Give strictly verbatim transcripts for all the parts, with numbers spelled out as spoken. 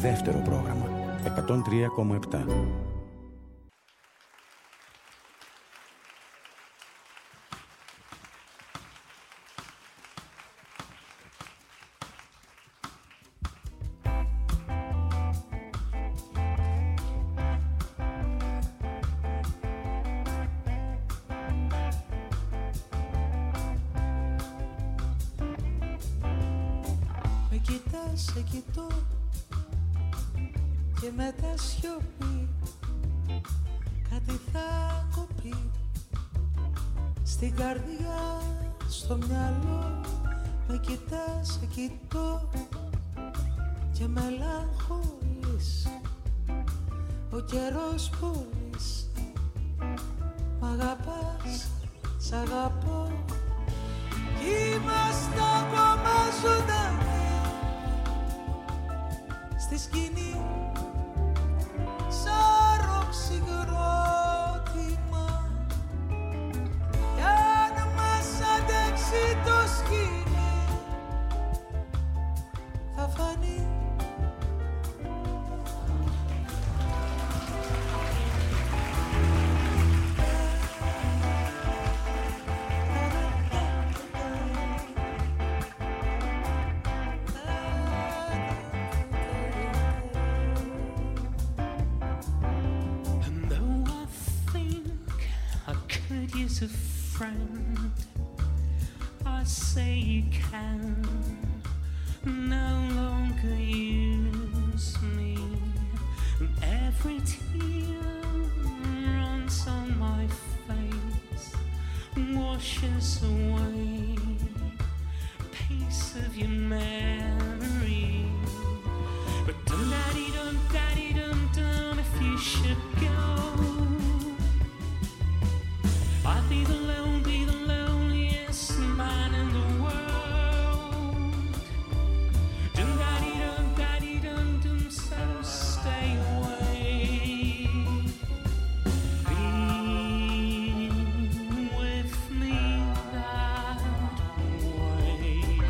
Δεύτερο πρόγραμμα. εκατόν τρία κόμμα επτά. Σε κοιτώ και μετά σιωπή κάτι θα κοπεί στην καρδιά, στο μυαλό. Με κοιτάς, σε κοιτώ και μελαγχολείς. Ο καιρός πόλης μ' αγαπάς, σ' αγαπώ κι είμαστε ακόμα ζωντανοί στη σκηνή σαν ροξυγρότημα. Κι αν μας αντέξει το σκηνή θα φανεί. A friend, I say you can no longer use me. Every tear runs on my face, washes away piece of your memory. But dum daddy dum daddy dum dum, if you should go, I'd be the lone, be the loneliest man in the world. Dum daddy dum daddy dum dum, so stay away. Be with me that way.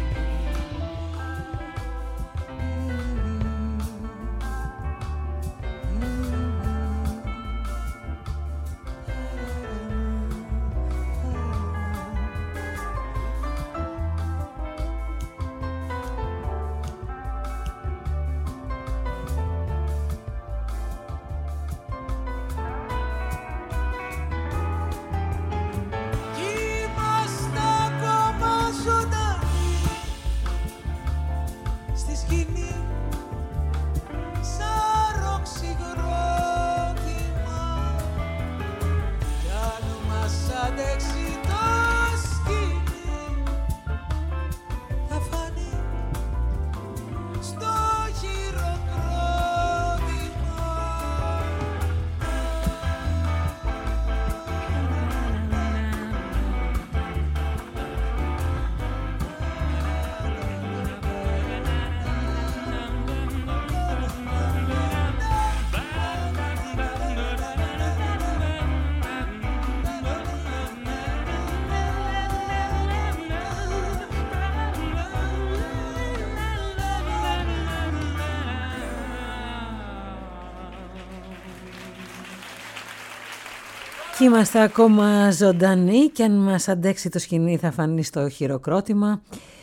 Και είμαστε ακόμα ζωντανοί και αν μας αντέξει το σκηνή θα φανεί στο χειροκρότημα.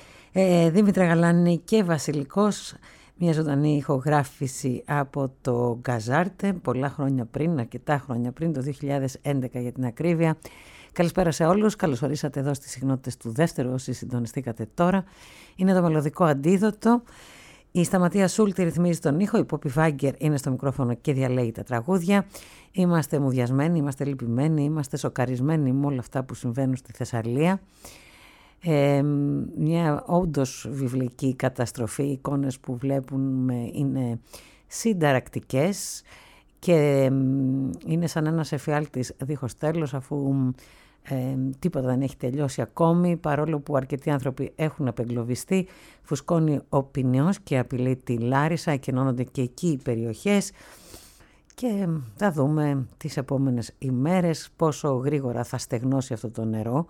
Ε, Δήμητρα Γαλάνη και Βασιλικός, μια ζωντανή ηχογράφηση από το Γκαζάρτε πολλά χρόνια πριν, αρκετά χρόνια πριν, το δύο χιλιάδες έντεκα για την ακρίβεια. Καλησπέρα σε όλους, καλώς ορίσατε εδώ στις συχνότητες του δεύτερου όσοι συντονιστήκατε τώρα. Είναι το μελωδικό αντίδοτο. Η Σταματία Σούλτη ρυθμίζει τον ήχο, η Πόπι Βάγκερ είναι στο μικρόφωνο και διαλέγει τα τραγούδια. Είμαστε μουδιασμένοι, είμαστε λυπημένοι, είμαστε σοκαρισμένοι με όλα αυτά που συμβαίνουν στη Θεσσαλία. Ε, μια όντως βιβλική καταστροφή, οι εικόνες που βλέπουμε είναι συνταρακτικές και ε, είναι σαν ένας εφιάλτης δίχως τέλος, αφού ε, τίποτα δεν έχει τελειώσει ακόμη, παρόλο που αρκετοί άνθρωποι έχουν απεγκλωβιστεί. Φουσκώνει ο ποινιός και απειλεί τη Λάρισα, εκενώνονται και εκεί οι περιοχές και θα δούμε τις επόμενες ημέρες πόσο γρήγορα θα στεγνώσει αυτό το νερό,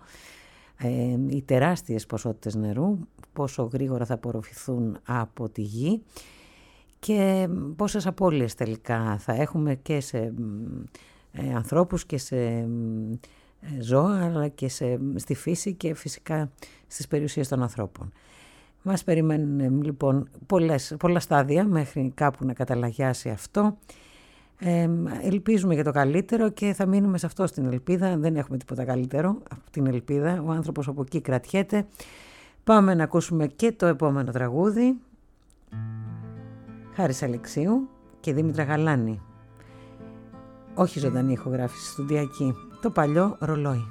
ε, οι τεράστιες ποσότητες νερού, πόσο γρήγορα θα απορροφηθούν από τη γη και πόσες απώλειες τελικά θα έχουμε και σε ε, ανθρώπους και σε ε, ζώα, αλλά και σε, στη φύση και φυσικά στις περιουσίες των ανθρώπων. Μας περιμένουν λοιπόν πολλές, πολλά στάδια μέχρι κάπου να καταλαγιάσει αυτό. Ε, ελπίζουμε για το καλύτερο και θα μείνουμε σε αυτό, στην ελπίδα. Δεν έχουμε τίποτα καλύτερο από την ελπίδα. Ο άνθρωπος από εκεί κρατιέται. Πάμε να ακούσουμε και το επόμενο τραγούδι. Χάρης Αλεξίου και Δήμητρα Γαλάνη. Όχι ζωντανή ηχογράφηση, στουντιακή. Το παλιό ρολόι.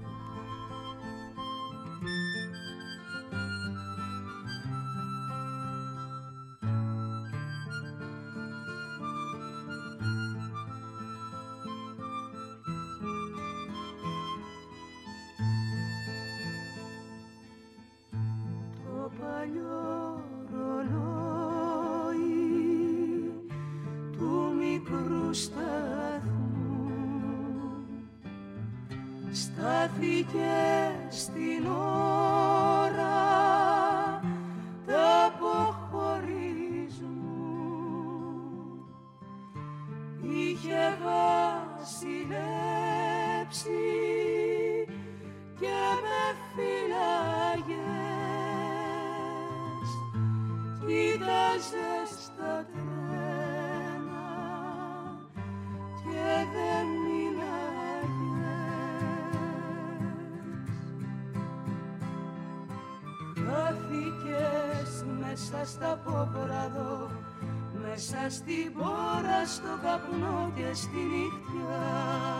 Στην πόρα, στο καπνό και στη νύχτια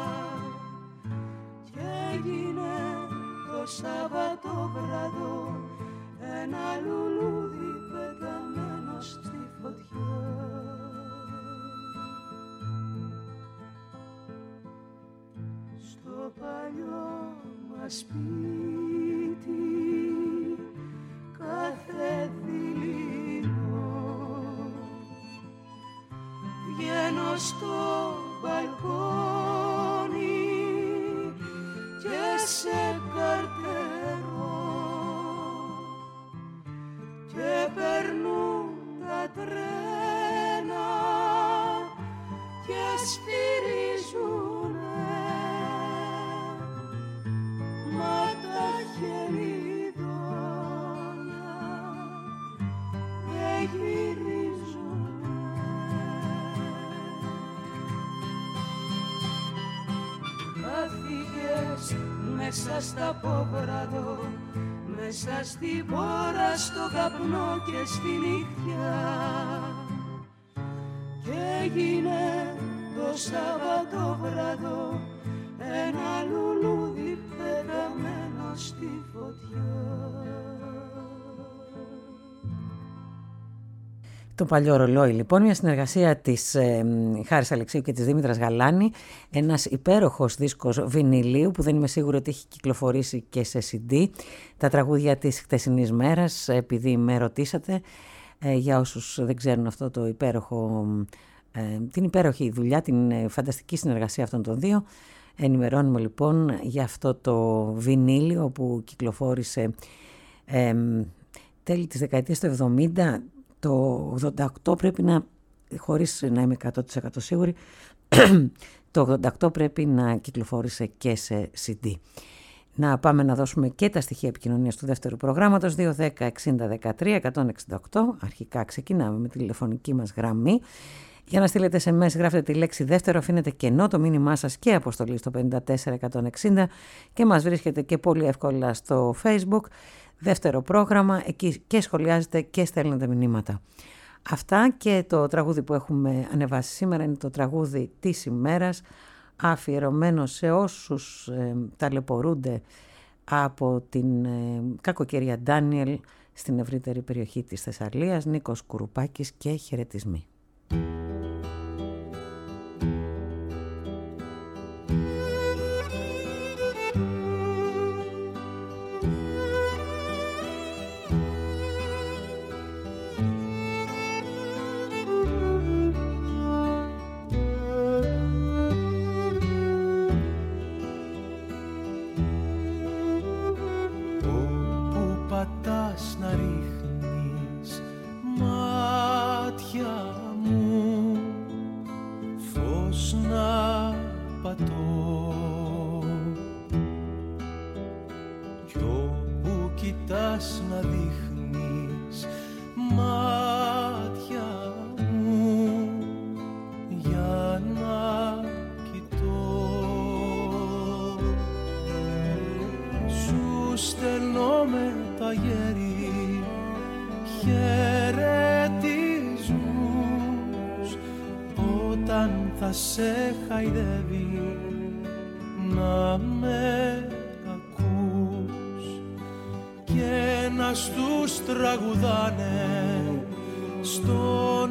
και έγινε το Σαββατόβραδο ένα λουλούδι πεταμένο στη φωτιά. Στο παλιό μας σπίτι κάθε βγαίνω στο μπαλκόνι και σε καρτερώ και περνούν τα τρένα και σφυρίζουνε μα τα χελιδόνια δεν γυρίζουν. Χάθηκες μέσα στα πόβραδο, μέσα στην πόρα, στο καπνό και στη νύχτια και έγινε το Σαββατόβραδο ένα λουλούδι πεταμένο στη φωτιά. Το παλιό ρολόι λοιπόν, μια συνεργασία της ε, Χάρης Αλεξίου και της Δήμητρας Γαλάνη, ένας υπέροχος δίσκος βινιλίου που δεν είμαι σίγουρη ότι έχει κυκλοφορήσει και σε σι ντι, τα τραγούδια της χτεσινής μέρας, επειδή με ρωτήσατε, ε, για όσους δεν ξέρουν αυτό το υπέροχο, ε, την υπέροχη δουλειά, την ε, φανταστική συνεργασία αυτών των δύο. Ενημερώνουμε λοιπόν για αυτό το βινίλιο που κυκλοφόρησε ε, τέλη της δεκαετίας του εβδομήντα. Το ογδόντα οκτώ πρέπει να, χωρίς να είμαι εκατό τοις εκατό σίγουρη, το ογδόντα οκτώ πρέπει να κυκλοφόρησε και σε σι ντι. Να πάμε να δώσουμε και τα στοιχεία επικοινωνίας του δεύτερου προγράμματος, δύο δέκα εξήντα δεκατρία εκατόν εξήντα οκτώ. Αρχικά ξεκινάμε με τη τηλεφωνική μας γραμμή. Για να στείλετε ες εμ ες γράφετε τη λέξη δεύτερο, αφήνετε κενό το μήνυμά σας και αποστολή στο πενήντα τέσσερα εκατόν εξήντα και μας βρίσκεται και πολύ εύκολα στο Facebook. Δεύτερο πρόγραμμα, εκεί και σχολιάζετε και στέλνετε μηνύματα. Αυτά και το τραγούδι που έχουμε ανεβάσει σήμερα είναι το τραγούδι της ημέρας, αφιερωμένο σε όσους ε, ταλαιπωρούνται από την ε, κακοκαιρία Ντάνιελ στην ευρύτερη περιοχή της Θεσσαλίας. Νίκος Κουρουπάκης και χαιρετισμοί. Πατάς να ρίχνεις μάτια τα γέρη χαιρετισμούς όταν θα σε χαϊδεύει να με ακούς και να στους τραγουδάνε στον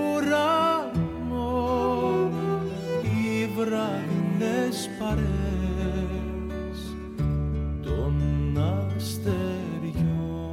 ουρανό οι βραδινές παρέες των αστεριών.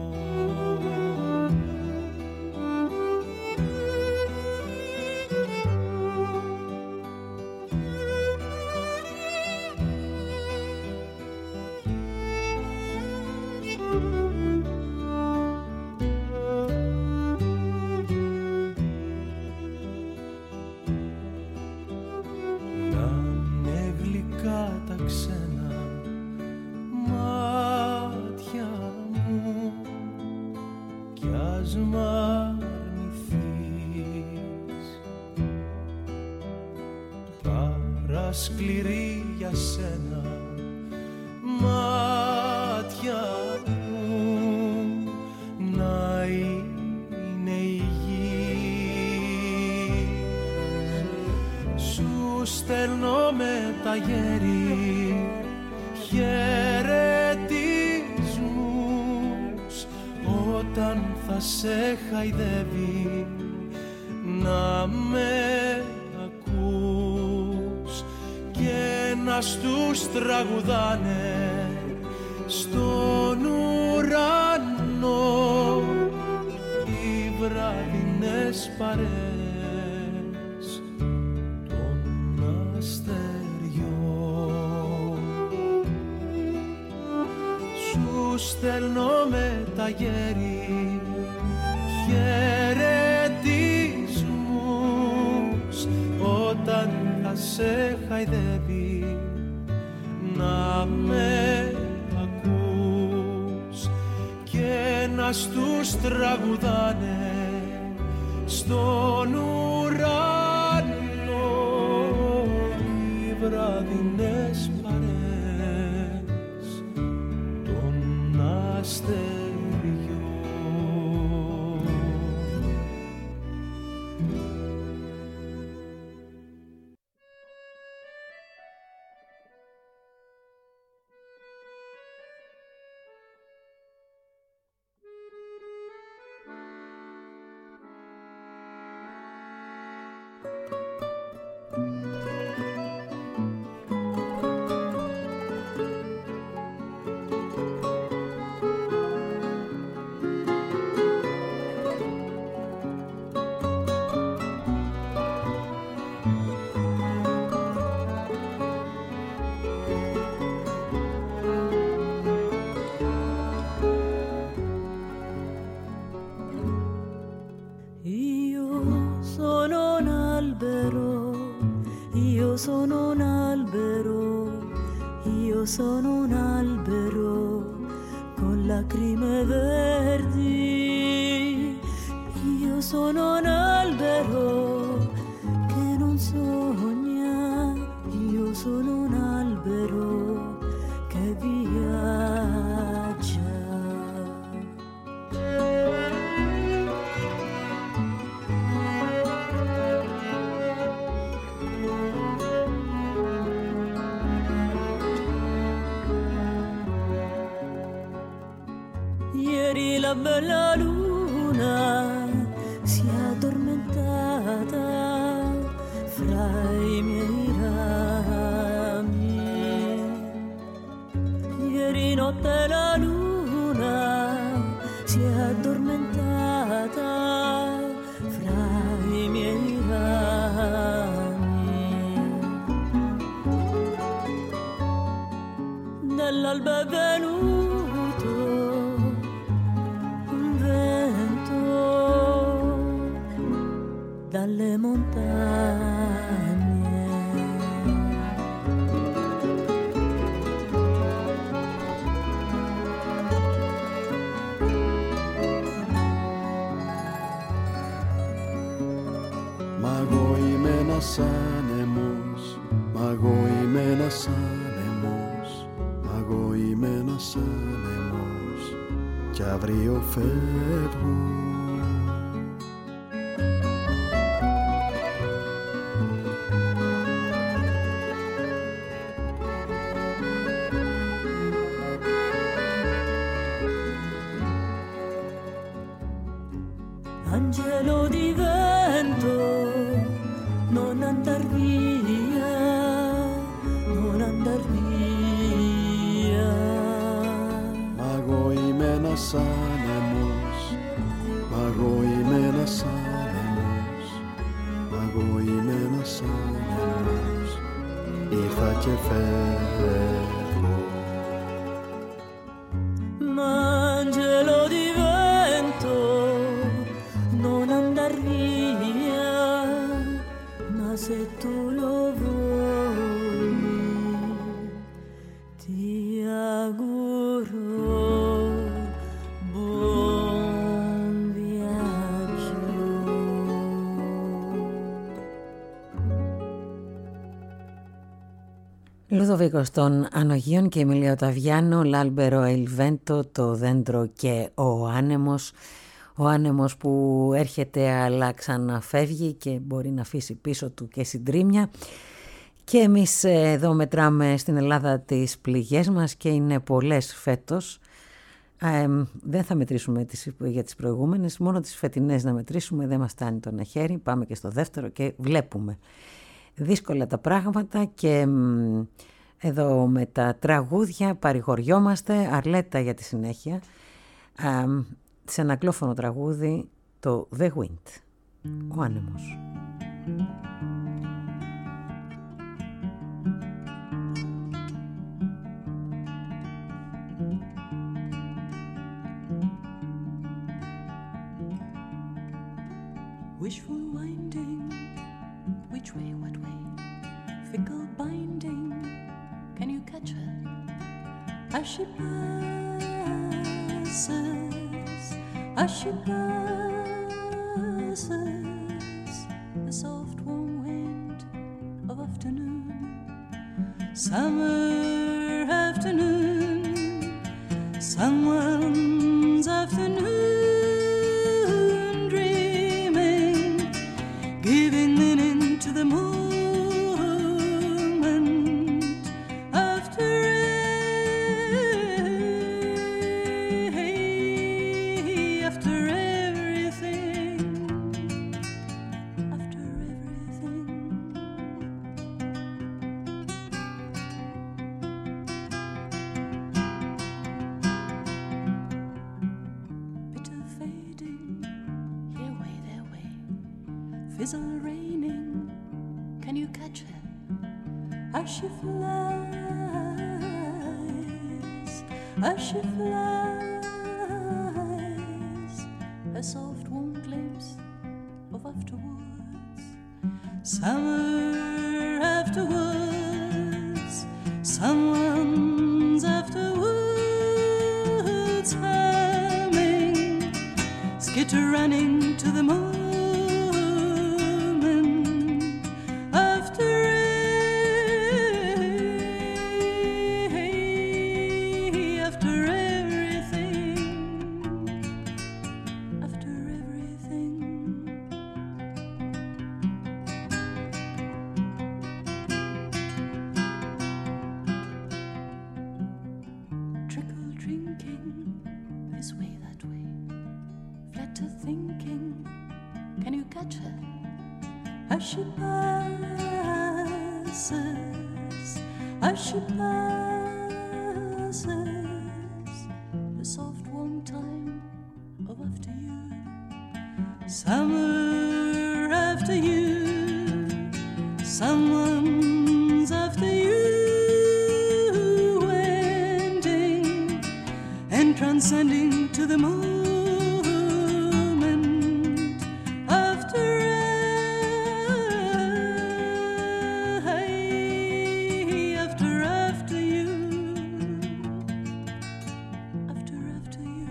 Σκληρή για σένα μάτια μου να είναι υγιής. Σου στέλνω με τα γέρη χαιρετισμούς όταν θα σε χαϊδεύει να με να στους τραγουδάνε στον ουρανό οι βραδινές παρέες των αστεριών. Σου στέλνω με τα γέρη χαιρετισμούς όταν θα σε χαϊδεύει να με ακούς και να στους τραγουδάνε στον ουρανό οι βραδινές παρέες των αστεριών. κι αύριο φεύγουν. Angelo di vento, non andar via, non andar via. Μα εγώ είμαι ένας άνεμος, μα εγώ είμαι ένας άνεμος, μα εγώ είμαι ένας άνεμος, ήρθα και φεύγω. Ma angelo di vento, non andar via, ma se tu lo vuoi, ti auguro buon viaggio. Λουδοβίκος των Ανογείων και Εμιλίο Ταβιάνο, L'Albero e il Vento, το δέντρο και ο άνεμος. Ο άνεμος που έρχεται αλλά ξαναφεύγει και μπορεί να αφήσει πίσω του και συντρίμμια. Και εμείς εδώ μετράμε στην Ελλάδα τις πληγές μας και είναι πολλές φέτος. Ε, δεν θα μετρήσουμε τις, για τις προηγούμενες, μόνο τις φετινές να μετρήσουμε, δεν μας φτάνει το ένα χέρι. Πάμε και στο δεύτερο και βλέπουμε δύσκολα τα πράγματα και μ, εδώ με τα τραγούδια παρηγοριόμαστε. Αρλέτα για τη συνέχεια. Ε, σε ανακλόφωνο τραγούδι το The Wind, ο άνεμος. Wishful winding, which way, what way? Fickle binding, can you catch her? As she passes, as she passes, the soft warm wind of afternoon, summer afternoon, someone's afternoon, dreaming, giving meaning to the moment after after everything, after everything. Bitter fading, here way, there way, fizzle raining, can you catch her? As she flies, as she flies, a soft warm glimpse of afterwards, summer afterwards, someone's afterwards, humming, skitter running to the moment after after everything, after everything. Trickle drinking, this way, that way, flutter thinking, can you catch her? As she passes, as she passes, the soft warm time of after you, summer after you, someone's after you, ending and transcending to the moment after after after you, after after you.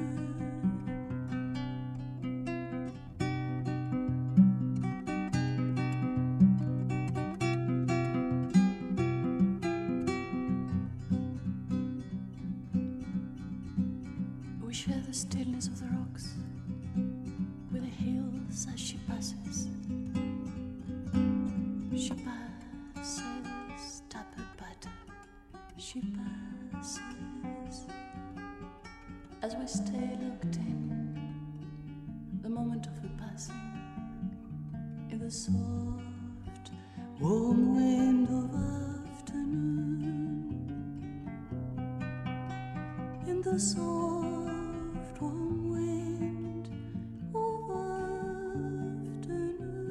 Wish her the stillness of the rocks, with the hills as she passes. She passes, tapa butter. She passes. As we stay looked in, the moment of her passing, in the soft, warm wind of afternoon, in the soft, warm wind of afternoon.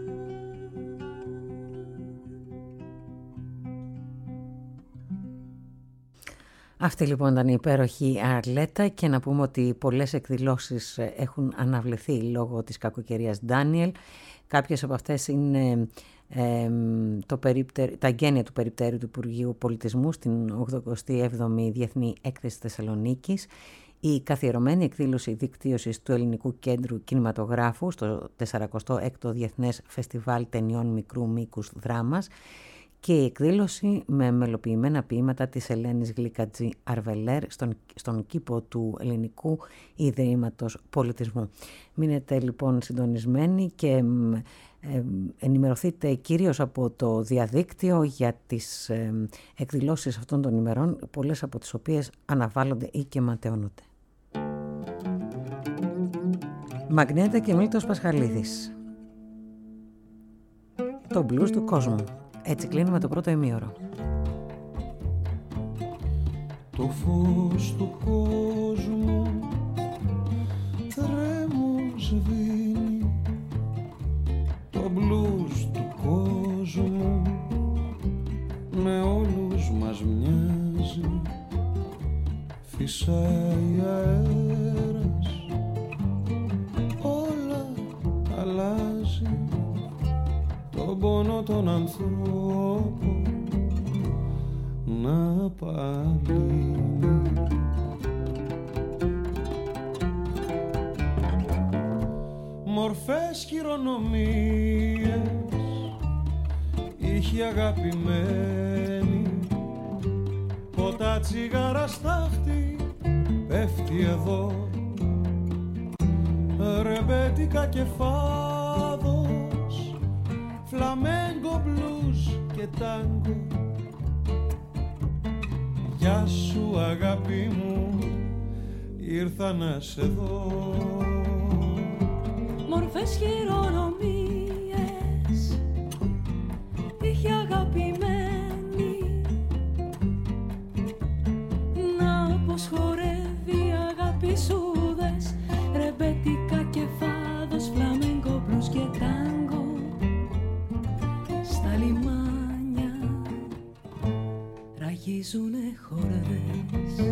Αυτή λοιπόν ήταν η υπέροχη Αρλέτα, και να πούμε ότι πολλές εκδηλώσεις έχουν αναβληθεί λόγω της κακοκαιρίας Ντάνιελ. Κάποιες από αυτές είναι ε, το περίπτερ, τα γένεια του περιπτέρου του Υπουργείου Πολιτισμού στην ογδοηκοστή έβδομη Διεθνή Έκθεση Θεσσαλονίκης, η καθιερωμένη εκδήλωση δικτύωσης του Ελληνικού Κέντρου Κινηματογράφου στο τεσσαρακοστό έκτο Διεθνές Φεστιβάλ Ταινιών Μικρού Μήκους Δράμας και η εκδήλωση με μελοποιημένα ποίηματα της Ελένης Γλυκατζή Αρβελέρ στον, στον κήπο του Ελληνικού Ιδρύματος Πολιτισμού. Μείνετε λοιπόν συντονισμένοι και ε, ενημερωθείτε κυρίως από το διαδίκτυο για τις ε, εκδηλώσεις αυτών των ημερών, πολλές από τις οποίες αναβάλλονται ή και ματαιώνονται. Μαγνέτα και Μίλτος Πασχαλίδης. Το μπλουζ του κόσμου. Έτσι κλείνουμε το πρώτο ημίωρο. Το φως του κόσμου τρέμουν σβήνει, το μπλουζ του κόσμου με όλους μας μοιάζει, φυσάει αέρας, όλα αλλάζει, τον πόνο των ανθρώπων να παλύνει. Μορφές χειρονομίες είχε αγαπημένη, ποτά τσιγάρα στάχτη πέφτει εδώ, ρεμπέτικα και φάδος, φλαμέγκο, μπλουζ και τάγκο. Γεια σου αγάπη μου, ήρθα να σε δω. Μορφές χειρονομίες είχε αγαπημένη, να πως χορεύει αγάπη σου δες, ρεμπέτικα και φάδος, φλαμέγκο, μπλουζ και τάγκο. Στα λιμάνια ραγίζουνε χορδές.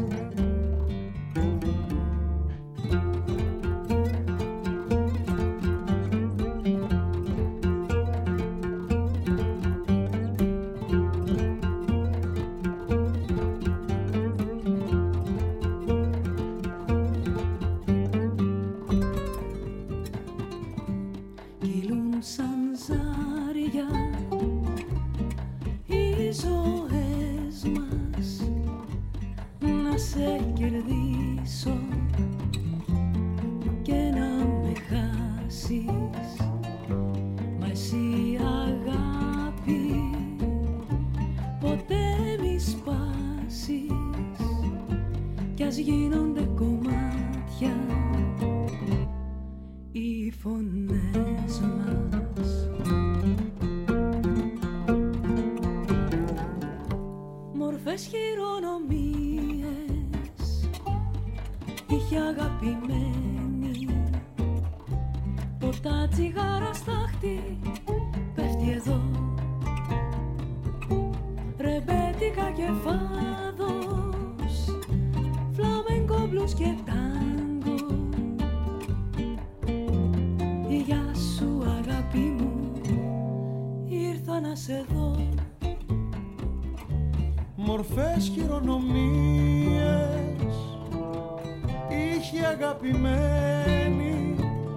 Μορφές χειρονομίες είχε αγαπημένη,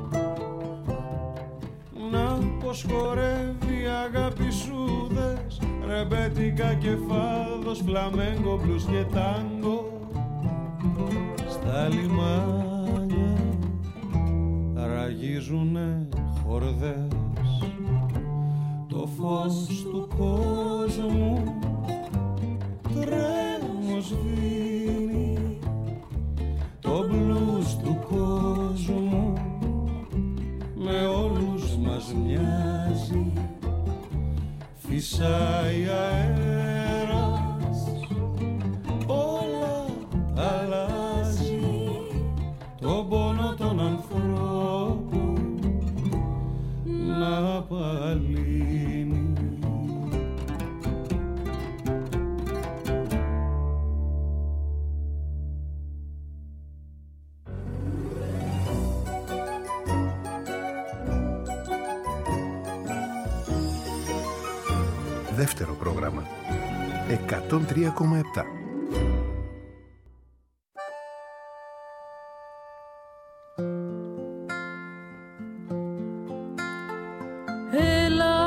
να πως χορεύει αγάπη σου δες, ρεμπέτικα και φάδος, φλαμέγκο, μπλουζ και τάγκο. Στα λιμάνια ραγίζουνε χορδές, το φως του κόσμου τρέμος σβήνει, το μπλουζ του κόσμου με όλους μας μοιάζει, φυσάει αέρας, όλα αλλάζει, τον πόνο των ανθρώπων να απαλύνει. Δεύτερο πρόγραμμα εκατόν τρία κόμμα επτά. Έλα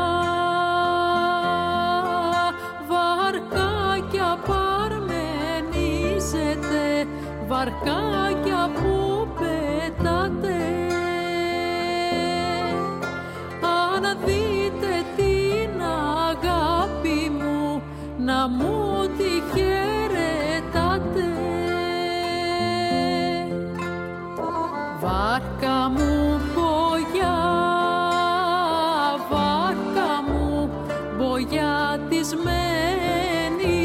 βαρκάκια παρμενίζετε, βαρκάκια που πετάτε, αν δείτε την αγάπη μου να μου τη χαιρετάτε. Βάρκα μου μπογιά, βάρκα μου μπογιατισμένη,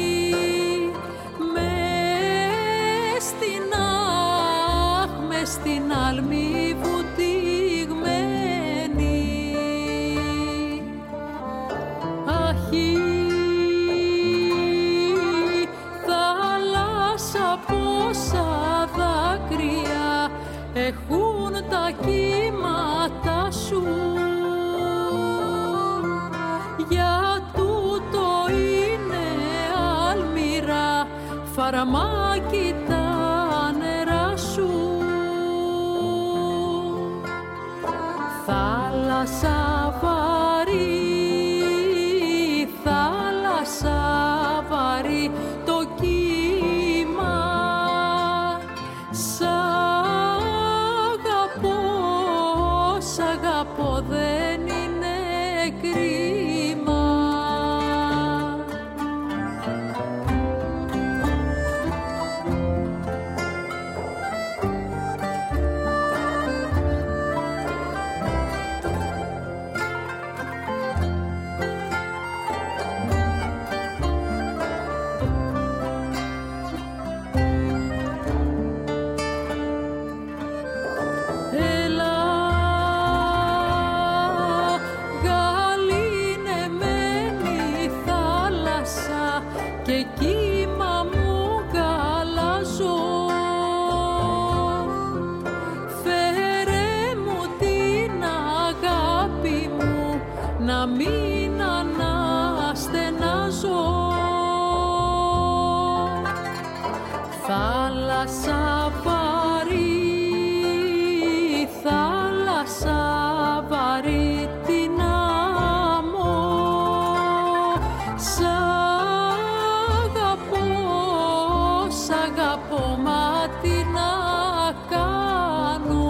μες στην άχ, μες στην άλμη βουτυγμένη. Αχι, θάλασσα πόσα δάκρυα έχουν τα κύματα σου, για τούτο είναι αλμυρά φαραμάκι τα νερά σου. Θάλασσα βαρύ, θάλασσα βαρύ το κύμα, σ' αγαπώ, σ' αγαπώ, δεν είναι κρίμα. Έλα γαλήνεμένη θάλασσα και κύμα μου γαλάζω, φέρε μου την αγάπη μου να μην αναστενάζω. Θάλασσα βαρύ, θάλασσα βαρύ την άμμο, σ' αγαπώ, σ' αγαπώ, μα τι να κάνω.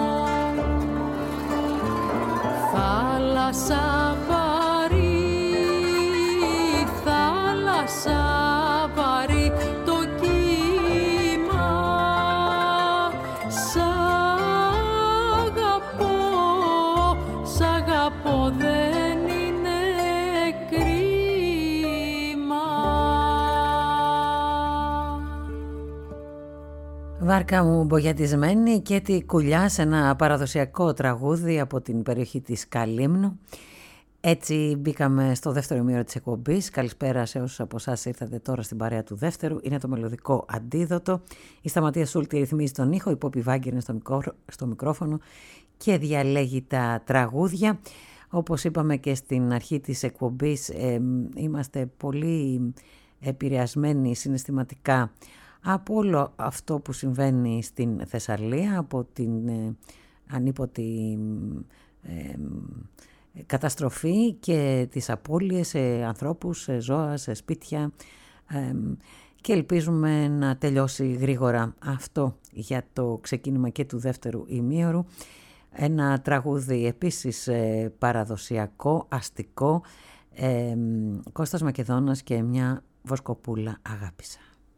Θάλασσα βαρύ, θάλασσα βαρύ το κύμα, σ' αγαπώ, σ' αγαπώ, δεν είναι κρίμα. Βάρκα μου μπογιατισμένη και τη κουλιά σε ένα παραδοσιακό τραγούδι από την περιοχή της Καλύμνου. Έτσι μπήκαμε στο δεύτερο ημίωρο της εκπομπής. Καλησπέρα σε όσους από εσάς ήρθατε τώρα στην παρέα του δεύτερου. Είναι το μελωδικό αντίδοτο. Η Σταματία Σούλτη ρυθμίζει τον ήχο, η Πόπη Βάγκη είναι στο, μικρό, στο μικρόφωνο και διαλέγει τα τραγούδια. Όπως είπαμε και στην αρχή της εκπομπής, ε, είμαστε πολύ επηρεασμένοι συναισθηματικά από όλο αυτό που συμβαίνει στην Θεσσαλία, από την ε, ανίποτη ε, καταστροφή και τις απώλειες σε ανθρώπους, σε ζώα, σε σπίτια, ε, και ελπίζουμε να τελειώσει γρήγορα αυτό για το ξεκίνημα και του δεύτερου ημίωρου. Ένα τραγούδι επίσης ε, παραδοσιακό, αστικό, ε, Κώστας Μακεδόνας και μια βοσκοπούλα αγάπησα.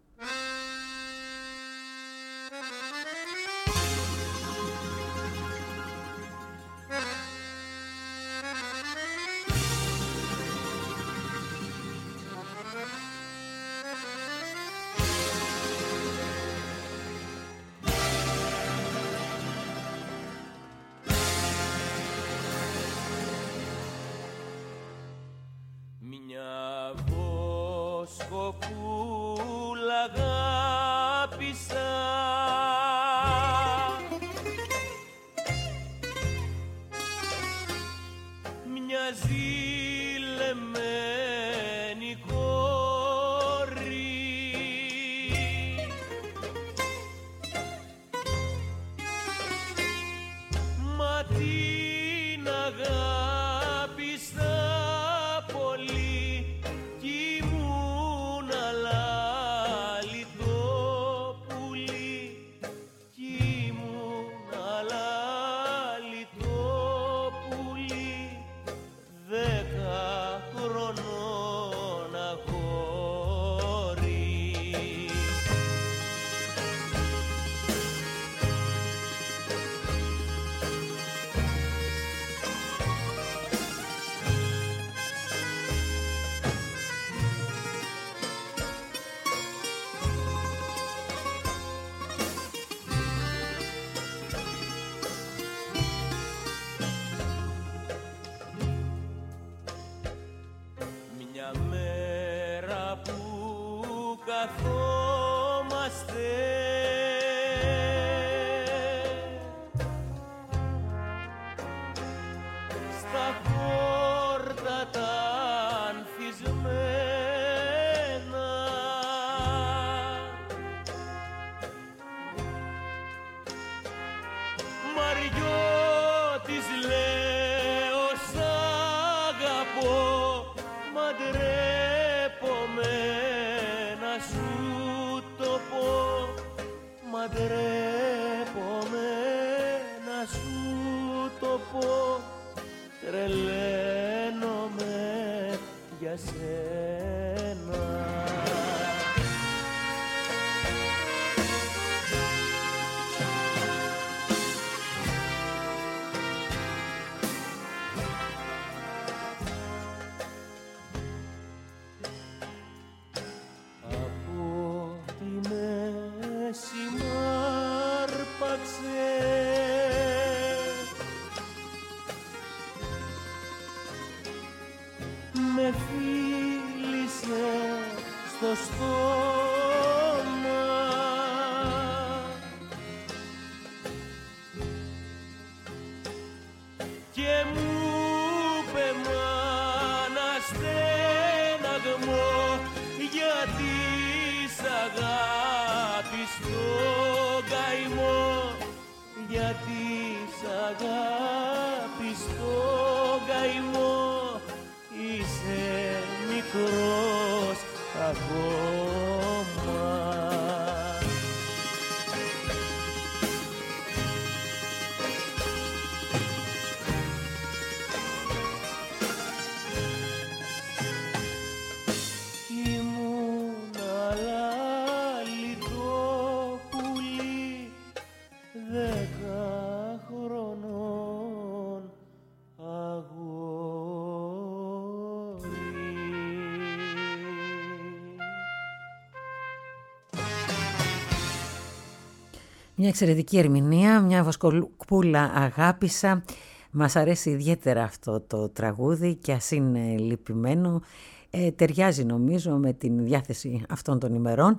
Μια εξαιρετική ερμηνεία, μια βοσκοπούλα αγάπησα. Μας αρέσει ιδιαίτερα αυτό το τραγούδι και ας είναι λυπημένο. Ε, ταιριάζει νομίζω με την διάθεση αυτών των ημερών.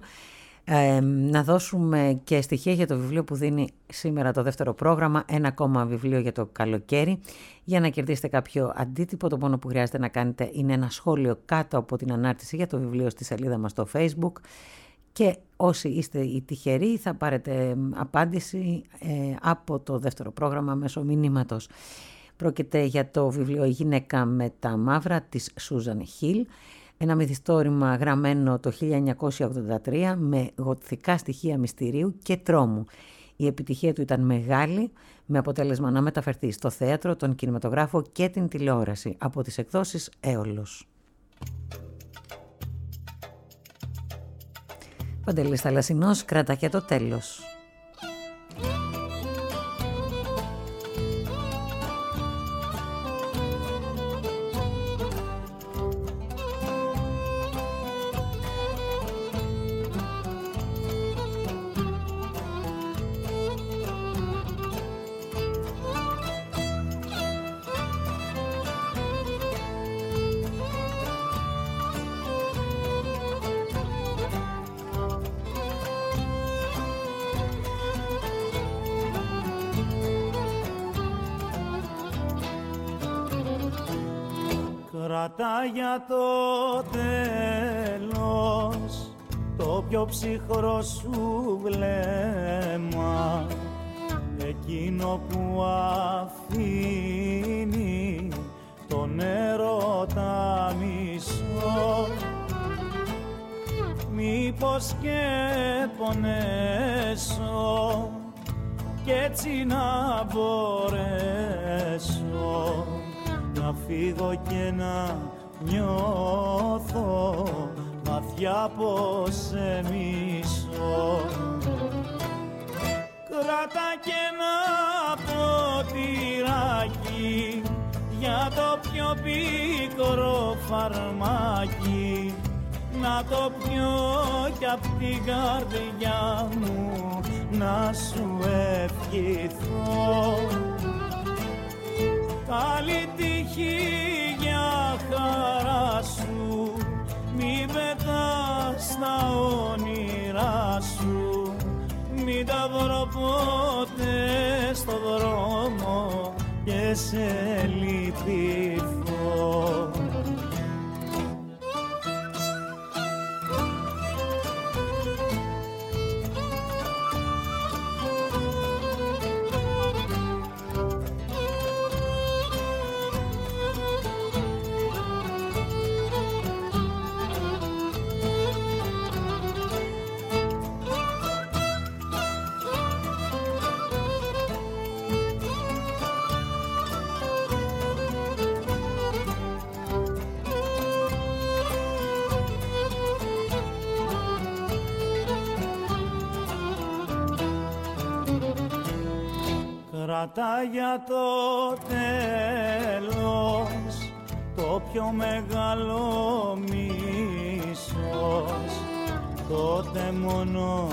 Ε, να δώσουμε και στοιχεία για το βιβλίο που δίνει σήμερα το δεύτερο πρόγραμμα, ένα ακόμα βιβλίο για το καλοκαίρι. Για να κερδίσετε κάποιο αντίτυπο, το μόνο που χρειάζεται να κάνετε είναι ένα σχόλιο κάτω από την ανάρτηση για το βιβλίο στη σελίδα μας στο Facebook. Και όσοι είστε οι τυχεροί θα πάρετε απάντηση ε, από το δεύτερο πρόγραμμα μέσω μηνύματος. Πρόκειται για το βιβλίο «Η γυναίκα με τα μαύρα» της Σούζαν Χιλ, ένα μυθιστόρημα γραμμένο το χίλια εννιακόσια ογδόντα τρία με γοτθικά στοιχεία μυστηρίου και τρόμου. Η επιτυχία του ήταν μεγάλη, με αποτέλεσμα να μεταφερθεί στο θέατρο, τον κινηματογράφο και την τηλεόραση από τις εκδόσεις Έολος. Παντελής Θαλασσινός, κράτα και το τέλος. Κρατά για το τέλος το πιο ψυχρό σου βλέμμα, εκείνο που αφήνει τον έρωτα μισό. Μήπως και πονέσω κι έτσι να μπορέσω να φύγω και να νιώθω βαθιά πως σε μισώ. Κράτα και ένα ποτηράκι για το πιο πικρό φαρμάκι, να το πιω κι απ' την καρδιά μου να σου ευχηθώ. Καλή τύχη για χαρά σου, μη πετάς τα όνειρά σου, μην τα βρω ποτέ στο δρόμο και σε λυπηθώ. Κρατά για το τέλος το πιο μεγάλο μίσος, τότε μόνο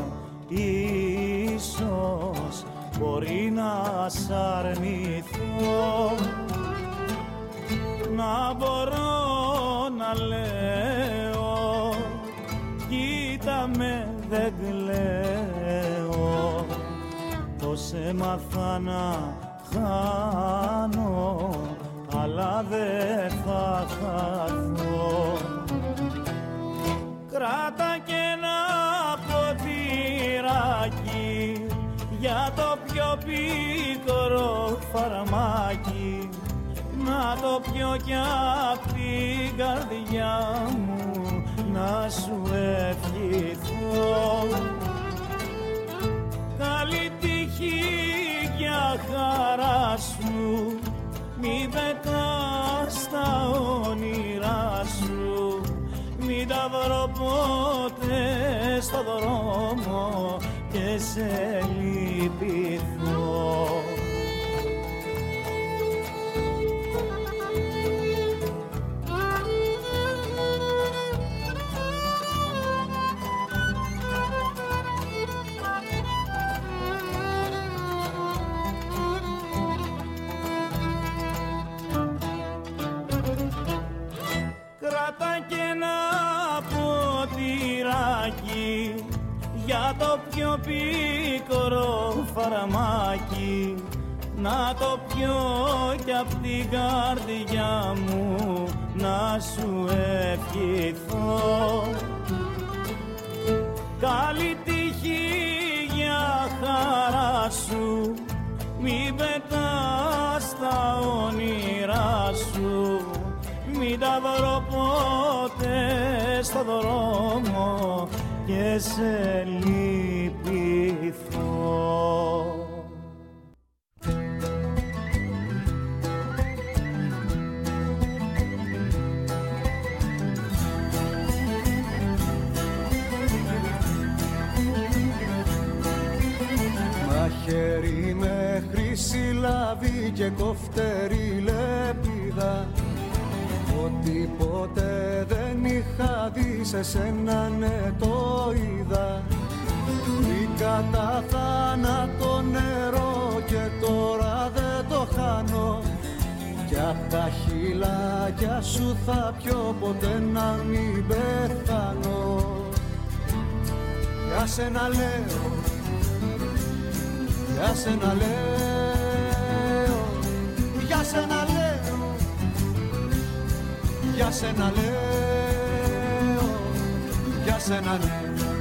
ίσως μπορεί να σ' αρνηθώ. Να μπορώ να λέω κοίτα με δεν κλαίω, πως έμαθα να χάνω αλλά δεν θα χαθώ. Κράτα και ένα ποτηράκι για το πιο πικρό φαρμάκι, να το πιω κι απ' την καρδιά μου να σου ευχηθώ. Καλή τύχη για χαρά σου, μη πετάς τα όνειρά σου, μην τα βρω ποτέ στο δρόμο και σε λυπηθώ. Κράτα και ένα ποτηράκι για το πιο πικρό φαρμάκι, να το πιω κι απ' την καρδιά μου να σου ευχηθώ. Καλή τύχη για χαρά σου, μη πετάς τα όνειρά σου, μην τα βρω ποτέ στο δρόμο και σε λυπηθώ. λάβει και κοφτερή λεπίδα. Ότι ποτέ δεν είχα δει σε σένα, ναι το είδα. Βρήκα τα θάνατο νερό και τώρα δεν το χάνω. Κι απ' τα χειλάκια σου θα πιω ποτέ να μην πεθάνω. Για σένα λέω, για σένα λέω, για σένα λέω, για σένα λέω, για σένα λέω.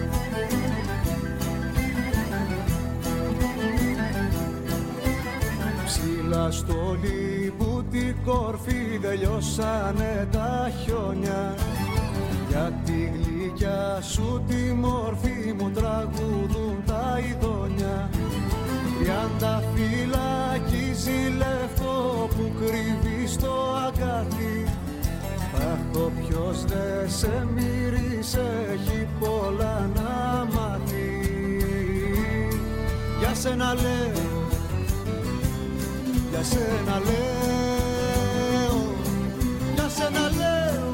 Ψηλά στο λίπου την κορφή τελειώσανε τα χιόνια. Για τη γλυκιά σου τη μορφή μου τραγουδούν τα ειδόνια. Τριάντα φυλάκι ζηλευτό που κρύβει στο αγκάθι. Αχ, όποιος δε σε μύρισε έχει πολλά να μάθει. Για σένα λέω, για σένα λέω, για σένα λέω,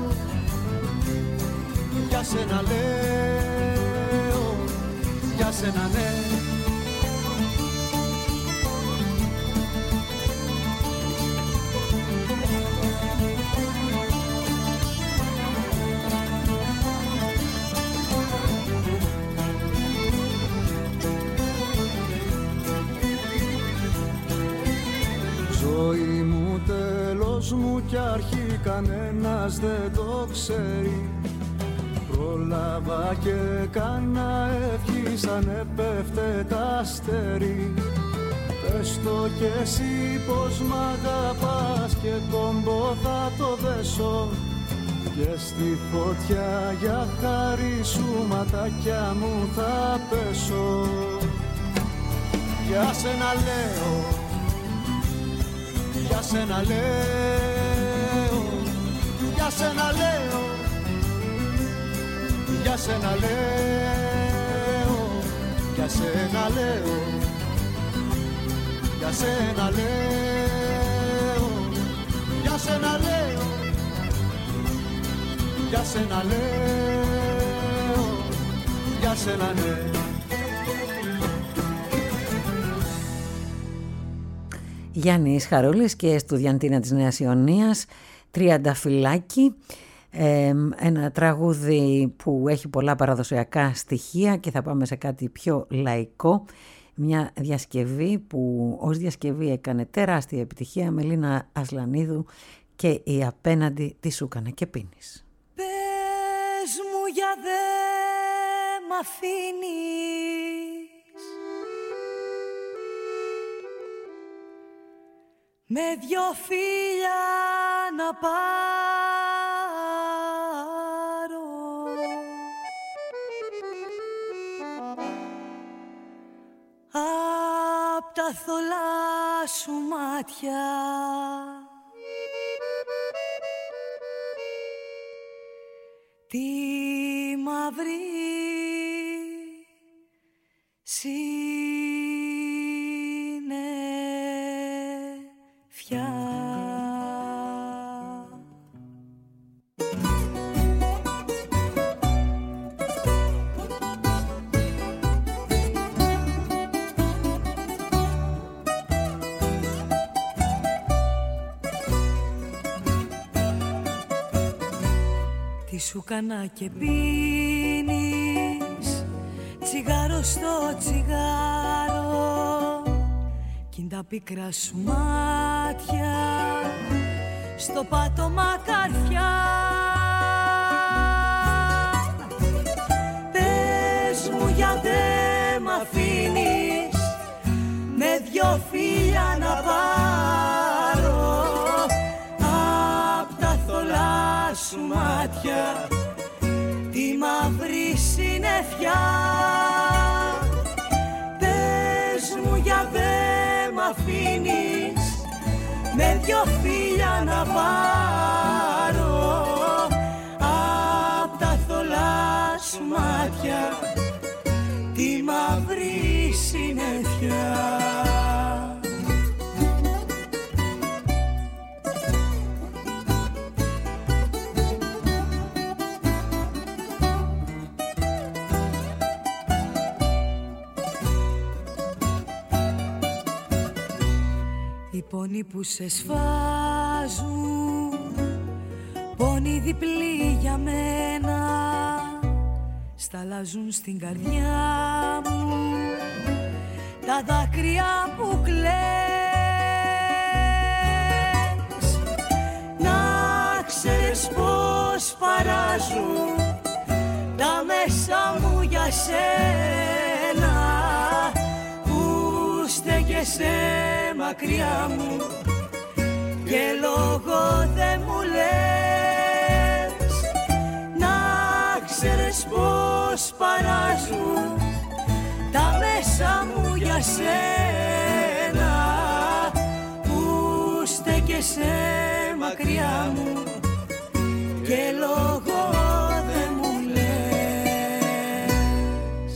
για σένα λέω, για σένα ναι. Ζωή μου, τέλος μου κι αρχή κανένας δεν το ξέρει. Πρόλαβα και κάνα ευχή σαν έπεφτε τα αστέρι. Πες το κι εσύ πως μ' αγαπάς και κόμπο θα το δέσω. Και στη φωτιά για χάρη σου ματάκια μου θα πέσω. Για σένα λέω, για σένα λέω, για σένα λέω, για σένα λέω, για σένα λέω, για σένα λέω, για σένα λέω, για σένα λέω, για σένα λέω. Γιάννης Χαρούλης και Στουδιαντίνα της Νέας Ιωνίας, Τριανταφυλάκι, ε, ένα τραγούδι που έχει πολλά παραδοσιακά στοιχεία και θα πάμε σε κάτι πιο λαϊκό, μια διασκευή που ως διασκευή έκανε τεράστια επιτυχία με Λίνα Ασλανίδου και η απέναντι τι σου έκανε και πίνεις. Πες μου για δε μ' αφήνεις με δυο φίλια να πάρω απ' τα θολά σου μάτια τη μαύρη συννεφιά. Τι σου κάνα και πίνεις τσιγάρο στο τσιγάρο κι είναι τα πίκρα σου μάτια στο πάτωμα καρδιά. Πες μου γιατί μ' αφήνεις με δυο φίλια να πάρω απ' τα θολά σου μάτια τη μαύρη συννεφιά. Πες μου για δε μ' αφήνεις με δυο φίλια να πάρω απ' τα θολά σου μάτια τη μαύρη συννεφιά. Πόνοι που σε σφάζουν, πόνοι διπλοί για μένα, σταλάζουν στην καρδιά μου τα δάκρυα που κλαις. Να ξέρεις πως παράζουν τα μέσα μου για σένα, που στέκεσαι μακριά μου και λόγο δεν μου λες. Να ξέρεις πως παράζουν τα μέσα μου για σένα, που στέκεσαι μακριά μου και λόγο δεν μου λες.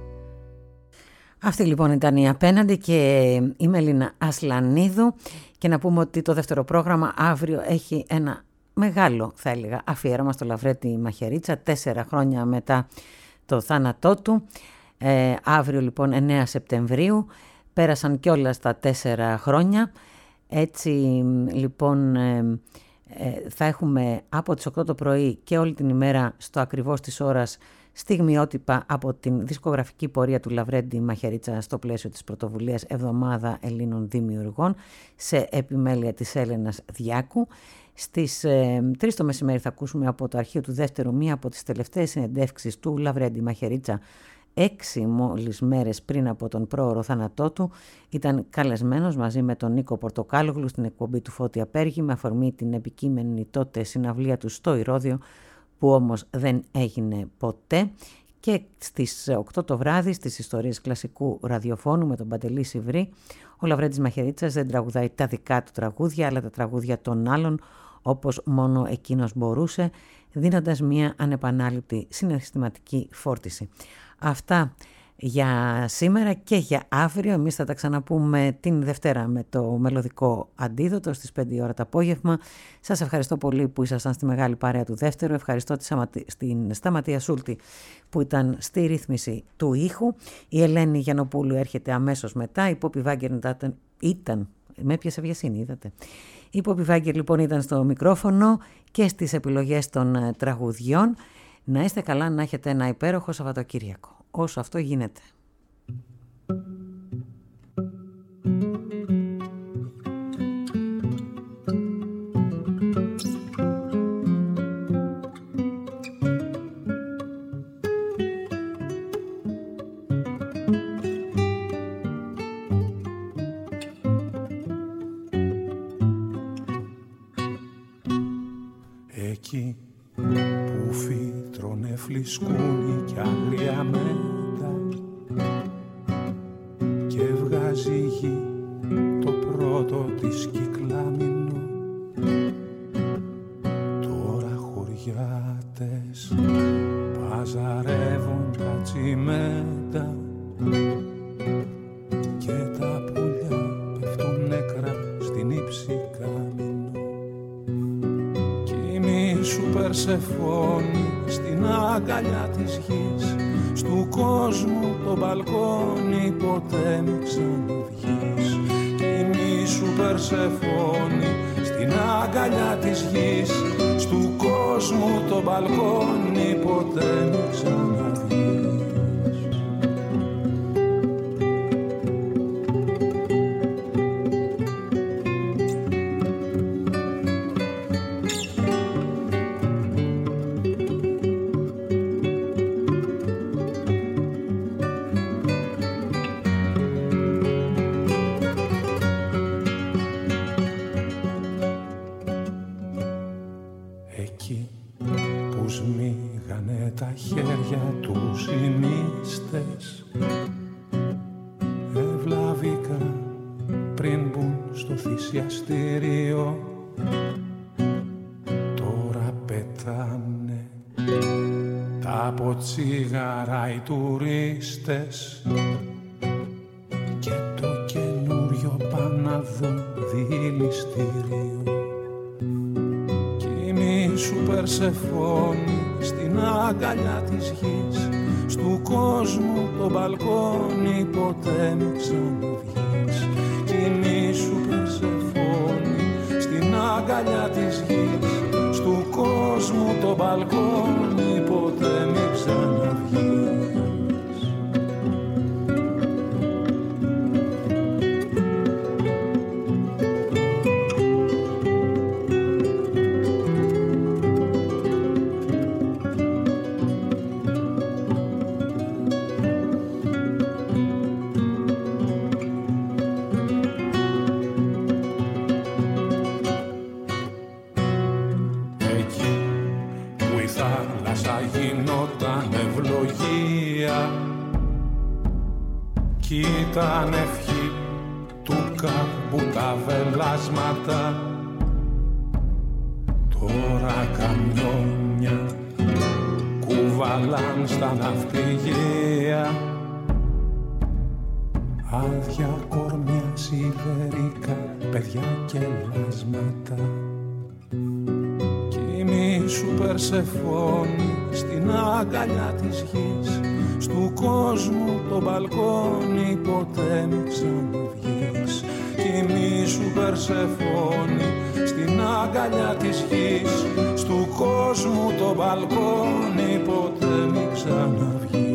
Αυτή λοιπόν ήταν η Απέναντι και η Μελίνα Ασλανίδου. Και να πούμε ότι το δεύτερο πρόγραμμα αύριο έχει ένα μεγάλο, θα έλεγα, αφιέρωμα στο Λαβρέντη Μαχαιρίτσα, τέσσερα χρόνια μετά το θάνατό του. Ε, αύριο λοιπόν εννέα Σεπτεμβρίου, πέρασαν κιόλας τα τέσσερα χρόνια. Έτσι λοιπόν ε, ε, θα έχουμε από τις οκτώ το πρωί και όλη την ημέρα στο ακριβώς της ώρας στιγμιότυπα από την δισκογραφική πορεία του Λαβρέντη Μαχαιρίτσα στο πλαίσιο της πρωτοβουλίας Εβδομάδα Ελλήνων Δημιουργών σε επιμέλεια της Έλενας Διάκου. Στις ε, τρεις το μεσημέρι θα ακούσουμε από το αρχείο του δεύτερου μία από τις τελευταίες συνεντεύξεις του Λαβρέντη Μαχαιρίτσα, έξι μόλις μέρες πριν από τον πρόωρο θάνατό του. Ήταν καλεσμένος μαζί με τον Νίκο Πορτοκάλογλου στην εκπομπή του Φώτη Απέργη με αφορμή την επικείμενη τότε συναυλία του στο Ηρώδειο, που όμως δεν έγινε ποτέ. Και στις οκτώ το βράδυ, στις ιστορίες κλασικού ραδιοφώνου με τον Παντελή Σιβρή, ο Λαβρέντης Μαχαιρίτσας δεν τραγουδάει τα δικά του τραγούδια, αλλά τα τραγούδια των άλλων, όπως μόνο εκείνος μπορούσε, δίνοντας μια ανεπανάληπτη συναισθηματική φόρτιση. Αυτά για σήμερα και για αύριο. Εμείς θα τα ξαναπούμε την Δευτέρα με το μελωδικό αντίδοτο στις πέντε ώρα το απόγευμα. Σας ευχαριστώ πολύ που ήσασταν στη μεγάλη παρέα του δεύτερου. Ευχαριστώ στην Σταματία Σούλτη που ήταν στη ρύθμιση του ήχου. Η Ελένη Γιαννοπούλου έρχεται αμέσως μετά. Η Πόπη Βάγκερ ήταν, ήταν με έπιασε βιασύνη, είδατε. Η Πόπη Βάγκερ λοιπόν ήταν στο μικρόφωνο και στις επιλογές των τραγουδιών. Να είστε καλά, να έχετε ένα υπέροχο Σαββατοκύριακο, όσο αυτό γίνεται. Εκεί που φύτρωνε φλισκούνι κι άγρια μέντα και βγάζει η γη το πρώτο της κυκλάμινο, τώρα χωριάτες παζαρεύουν τα τσιμέντα και τα πουλιά πέφτουν νεκρά στην ύψη κάμινο. Σου Περσεφόνη στην αγκαλιά της γης, στου κόσμου το μπαλκόνι ποτέ μη ξαναβγείς. Κοιμήσου Περσεφόνη στην αγκαλιά της γης, στου κόσμου το μπαλκόνι ποτέ μη ξαναβγείς. Τουρίστες και το καινούριο Παναδό δηληστήριο. Κοιμήσου Περσεφόνη στην αγκαλιά της γης, στου κόσμου το μπαλκόνι ποτέ μη ξαναβγείς. Κοιμήσου Περσεφόνη αγκαλιά της γης, στου κόσμου το μπαλκόνι ποτέ μη ξαναβγείς. Ήταν ευχή του κάμπου τα βελάσματα, τώρα καμιόνια κουβαλάν στα ναυπηγεία, άδεια κορμιά σιδερικά, παιδιά και λάσματα. Κοιμήσου Περσεφόνη στην αγκαλιά της γης, στου κόσμου το μπαλκόνι ποτέ μη ξαναβγείς. Κοιμήσου Περσεφόνη στην αγκαλιά της γης, στου κόσμου το μπαλκόνι ποτέ μη ξαναβγείς.